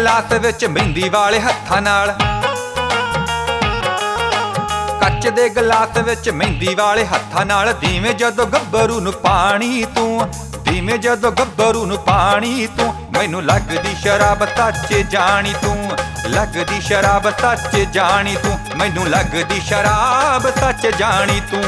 Glass ਵਿੱਚ ਮਹਿੰਦੀ ਵਾਲੇ ਹੱਥਾਂ ਨਾਲ, ਕੱਚ ਦੇ ਗਲਾਸ ਵਿੱਚ ਮਹਿੰਦੀ ਵਾਲੇ ਹੱਥਾਂ ਨਾਲ, ਦੀਵੇਂ ਜਦੋਂ ਗੱਭਰੂ ਨੂੰ ਪਾਣੀ ਤੂੰ, ਦੀਵੇਂ ਜਦੋਂ ਗੱਭਰੂ ਨੂੰ ਪਾਣੀ ਤੂੰ, ਮੈਨੂੰ ਲੱਗਦੀ ਸ਼ਰਾਬ ਸੱਚ ਜਾਣੀ ਤੂੰ, ਲੱਗਦੀ ਸ਼ਰਾਬ ਸੱਚ ਜਾਣੀ ਤੂੰ, ਮੈਨੂੰ ਲੱਗਦੀ ਸ਼ਰਾਬ ਸੱਚ ਜਾਣੀ ਤੂੰ।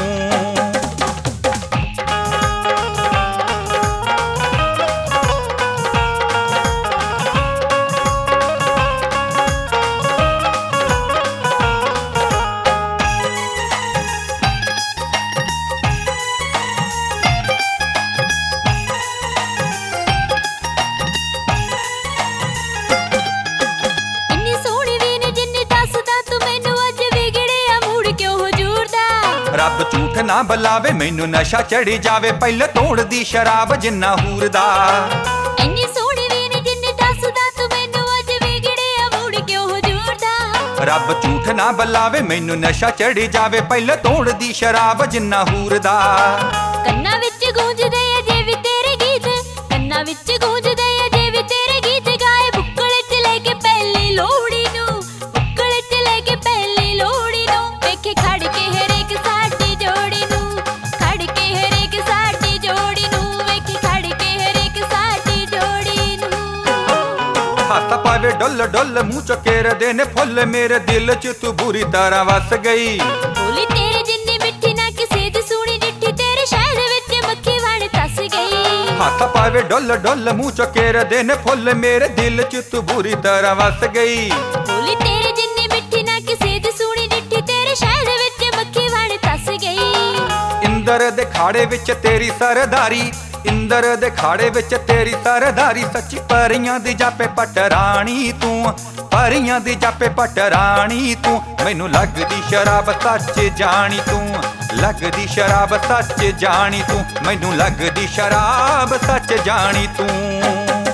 ਰੱਬ ਝੂਠ ਨਾ ਬੁਲਾਵੇ ਮੈਨੂੰ ਨਸ਼ਾ ਚੜੀ ਜਾਵੇ, ਪਹਿਲਾਂ ਤੋੜਦੀ ਸ਼ਰਾਬ ਜਿੰਨਾ ਹੂਰਦਾ। ਇੰਨੀ ਸੋਹਣੀ ਵੀ ਨੀ ਜਿੰਨੀ ਦੱਸਦਾ ਤੂੰ ਮੈਨੂੰ, ਅੱਜ ਵਿਗੜਿਆ ਮੂਡ ਕਿਉਂ ਹਜ਼ੂਰ ਦਾ। ਰੱਬ ਝੂਠ ਨਾ ਬੁਲਾਵੇ ਮੈਨੂੰ ਨਸ਼ਾ ਚੜੀ ਜਾਵੇ, ਪਹਿਲਾਂ ਤੋੜਦੀ ਸ਼ਰਾਬ ਜਿੰਨਾ ਹੂਰਦਾ। ਕੰਨਾਂ ਵਿੱਚ ਗੂੰਜਦੇ ਅਜੇ ਵੀ ਤੇਰੇ ਗੀਤ, ਕੰਨਾਂ ਵਿੱਚ ਗੂੰਜਦੇ ਅਜੇ ਵੀ ਤੇਰੇ ਗੀਤ, ਗਾਏ ਬੁੱਕਲ ਚ ਲੈ ਕੇ ਪਹਿਲੀ ਲੋਹੜੀ ਨੂੰ, ਬੁੱਕਲ ਚ ਲੈ ਕੇ ਪਹਿਲੀ ਲੋਹੜੀ ਨੂੰ, ਵੇਖੇ ਖੜ ਕੇ ਹਰੇਕ ਸਾਡੀ ਜੋੜੀ ਨੂੰ, ਖੜ ਕੇ ਹਰੇਕ ਸਾਡੀ ਜੋੜੀ ਨੂੰ, ਵੇਖੇ ਖੜ ਕੇ ਹਰੇਕ ਸਾਡੀ ਜੋੜੀ ਨੂੰ। ਹੱਥ ਪਾਵੇ ਡੁੱਲ ਡੁੱਲ ਮੂੰਹ ਚ ਕੇਰਦੇ ਨੇ ਫੁੱਲ, ਮੇਰੇ ਦਿਲ ਚ ਤੂੰ ਬੁਰੀ ਤਰ੍ਹਾਂ ਵਸ ਗਈ। ਬੋਲੀ ਤੇਰੇ ਜਿੰਨੀ ਮਿੱਠੀ ਨਾ ਕਿਸੇ ਦੀ ਸੁਣੀ ਡਿੱਠੀ, ਤੇਰੇ ਸ਼ਹਿਰ ਵਿੱਚ ਮੱਖੀ ਵਣ ਤਸ ਗਈ। ਹੱਥ ਪਾਵੇ ਡੁੱਲ ਡੁੱਲ ਮੂੰਹ ਚ ਕੇਰਦੇ ਨੇ ਫੁੱਲ, ਮੇਰੇ ਦਿਲ ਚ ਤੂੰ ਬੁਰੀ ਤਰ੍ਹਾਂ ਵਸ ਗਈ। ਬੋਲੀ ਤੇਰੇ ਜਿੰਨੀ ਮਿੱਠੀ ਨਾ ਕਿਸੇ ਦੀ ਸੁਣੀ ਡਿੱਠੀ, ਤੇਰੇ ਸ਼ਹਿਰ ਵਿੱਚ ਮੱਖੀ ਵਣ ਤਸ ਗਈ। ਇੰਦਰ ਦੇ ਖਾੜੇ ਵਿੱਚ ਤੇਰੀ ਸਰਦਾਰੀ, ਇੰਦਰ ਦੇ ਖਾੜੇ ਵਿੱਚ ਤੇਰੀ ਸਰਦਾਰੀ, ਸੱਚੀ ਪਰੀਆਂ ਦੀ ਜਾਪੇ ਪਟਰਾਣੀ ਤੂੰ, ਪਰੀਆਂ ਦੀ ਜਾਪੇ ਪਟਰਾਣੀ ਤੂੰ, ਮੈਨੂੰ ਲੱਗਦੀ ਸ਼ਰਾਬ ਸੱਚ ਜਾਣੀ ਤੂੰ, ਲੱਗਦੀ ਸ਼ਰਾਬ ਸੱਚ ਜਾਣੀ ਤੂੰ, ਮੈਨੂੰ ਲੱਗਦੀ ਸ਼ਰਾਬ ਸੱਚ ਜਾਣੀ ਤੂੰ।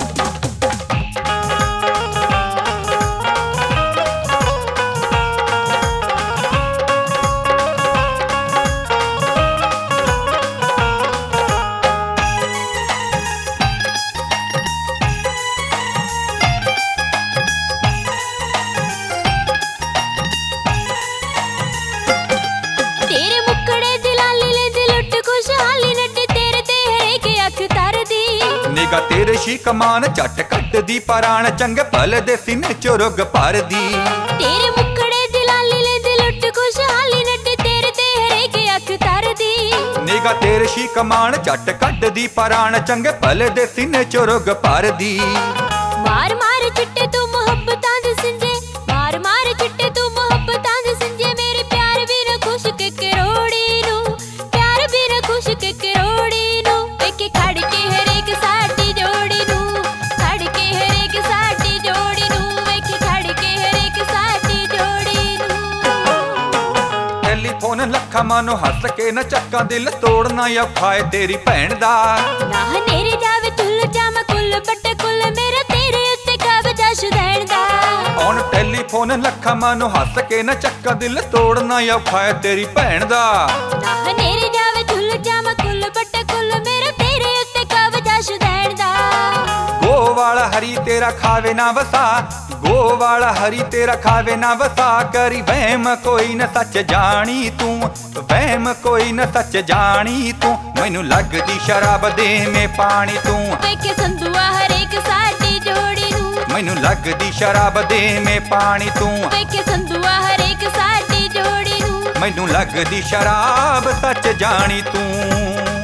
ਨਿਗਾ ਤੇਰੇ ਸ਼ੀ ਕਮਾਨ ਝੱਟ ਕੱਟਦੀ ਪਰਾਣ, ਚੰਗੇ ਭਲੇ ਦੇ ਸੀਨੇ ਚੋਂ ਰੁੱਗ ਭਰਦੀ। ਤੇਰੇ ਮੁਖੜੇ ਦੀ ਲਾਲੀ ਲੈਂਦੀ ਲੁੱਟ ਖੁਸ਼ਹਾਲੀ, ਨੱਡੇ ਤੇਰੇ ਤੇ ਹਰੇਕ ਅੱਖ ਤਰਦੀ। ਨਿਗਾ ਤੇਰੇ ਸ਼ੀ ਕਮਾਨ ਝੱਟ ਕੱਟਦੀ ਪਰਾਣ, ਚੰਗੇ ਭਲੇ ਦੇ ਸੀਨੇ ਚੋਂ ਰੁੱਗ ਭਰਦੀ। ਮਾਰ ਮਾਰ ਚਿੱਟੇ ਤੂੰ ਮੁਹੱਬਤਾਂ ਦੇ ਸਿੰਜੇ, ਮਾਰ ਮਾਰ ਚਿੱਟੇ ਤੂੰ ਮੁਹੱਬਤਾਂ ਦੇ ਸਿੰਜੇ, ਮੇਰੇ ਪਿਆਰ ਵੀ ਨਾ ਖੁਸ਼ ਕੇ ਕਰੋੜੀ ਨੂੰ, ਪਿਆਰ ਵੀ ਨਾ ਖੁਸ਼ ਕੇ ਕਰੋੜੀ ਨੂੰ, ਵੇਖੇ ਖੜ ਕੇ ਹਰੇਕ ਸਾਡੀ ਜੋੜੀ ਨੂੰ, ਖੜ ਕੇ ਹਰੇਕ ਸਾਡੀ ਜੋੜੀ ਨੂੰ, ਵੇਖੇ ਖੜ ਕੇ ਹਰੇਕ ਸਾਡੀ ਜੋੜੀ ਨੂੰ। ਟੈਲੀਫੋਨ ਲੱਖਾਂ ਮਾਨੋ ਹੱਸ ਕੇ ਨਾ ਚੱਕਾਂ, ਦਿਲ ਤੋੜਨਾ ਔਖਾ ਏ ਤੇਰੀ ਭੈਣ ਦਾ। ਨਾ ਹਨੇਰੇ ਜਾਵੇ ਤੁੱਲ ਜਾਵਾਂ ਕੁੱਲ ਬੱਟੇ ਕੁੱਲ, ਮੇਰਾ ਤੇਰੇ ਉੱਤੇ ਕਬਜ਼ਾ ਸ਼ੁਦੈਣ ਦਾ। ਹੁਣ ਟੈਲੀਫੋਨ ਲੱਖਾਂ ਮਾਨੋ ਹੱਸ ਕੇ ਨਾ ਚੱਕਾਂ, ਦਿਲ ਤੋੜਨਾ ਔਖਾ ਏ ਤੇਰੀ ਭੈਣ ਦਾ। ਨਾ ਹਨੇਰੇ ਜਾਵੇ ਤੁੱਲ ਜਾਵਾਂ ਕੁੱਲ ਬੱਟੇ ਕੁੱਲ, ਮੇਰਾ ਤੇਰੇ ਉੱਤੇ ਕਬਜ਼ਾ ਸ਼ੁਦੈਣ ਦਾ। ਗੋ ਵਾਲਾ ਹਰੀ ਤੇਰਾ ਖਾਵੇ ਨਾ ਵਸਾ, ਗੋ ਵਾਲਾ ਹਰੀ ਤੇਰਾ ਖਾਵੇ ਨਾ ਵਸਾ, ਕਰੀ ਵਹਿਮ ਕੋਈ ਨਾ ਸੱਚ ਜਾਣੀ ਤੂੰ, ਵਹਿਮ ਕੋਈ ਨਾ ਸੱਚ ਜਾਣੀ ਤੂੰ, ਮੈਨੂੰ ਲੱਗਦੀ ਸ਼ਰਾਬ ਦੇਵੇਂ ਪਾਣੀ ਤੂੰ, ਵੇਖੇ ਸੰਧੂਆ ਹਰੇਕ ਸਾਡੀ ਜੋੜੀ ਨੂੰ, ਮੈਨੂੰ ਲੱਗਦੀ ਸ਼ਰਾਬ ਦੇਵੇਂ ਪਾਣੀ ਤੂੰ, ਵੇਖੇ ਸੰਧੂਆ ਹਰੇਕ ਸਾਡੀ ਜੋੜੀ ਨੂੰ, ਮੈਨੂੰ ਲੱਗਦੀ ਸ਼ਰਾਬ ਸੱਚ ਜਾਣੀ ਤੂੰ।